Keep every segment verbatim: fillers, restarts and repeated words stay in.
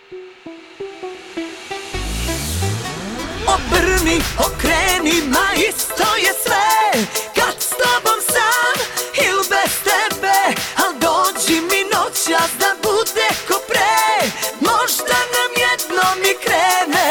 Obrni, okreni, ma isto je sve kad s tobom sam il bez tebe. Al dođi mi noćas da bude ko pre, možda nam jednom i krene.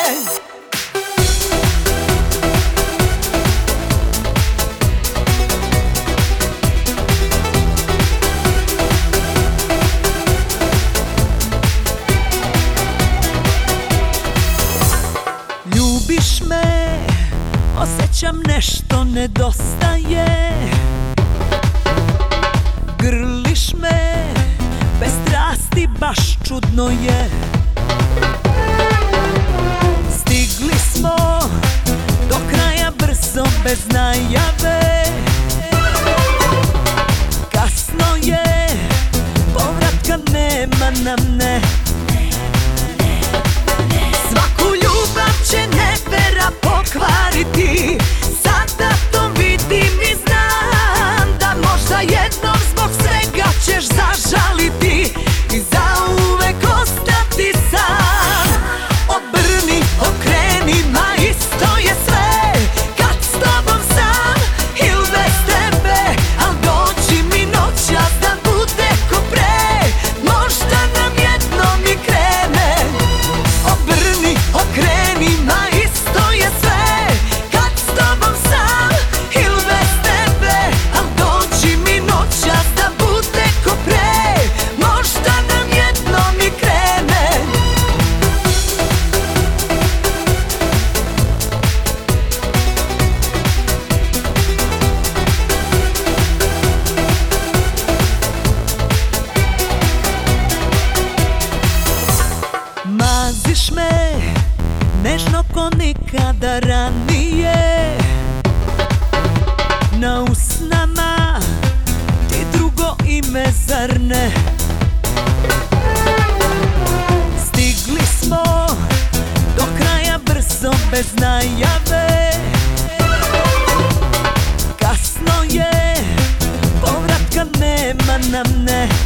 Ljubiš me, osjećam nešto nedostaje. Grliš me, bez strasti baš čudno je. Stigli smo do kraja brzo bez najave. Kasno je, povratka nema nam, ne. Svaku ljubav će nevera pokvariti. Sada to vidim i znam da možda jednom zbog svega ćeš zažaliti i zauvek ostati sam. Obrni, okreni, ma isto je sve kad s tobom sam il bez tebe. Al dođi mi noćas da bude ko pre, možda nam jednom i krene. Obrni, okreni, ma isto je sve kad s tobom sam il bez tebe. Al dođi mi noćas da bude ko pre, možda nam jednom i krene. Maziš me nežno ko nikada ranije. Na usnama ti drugo ime, zar ne? Stigli smo do kraja brzo bez najave. Kasno je, povratka nema nam, ne.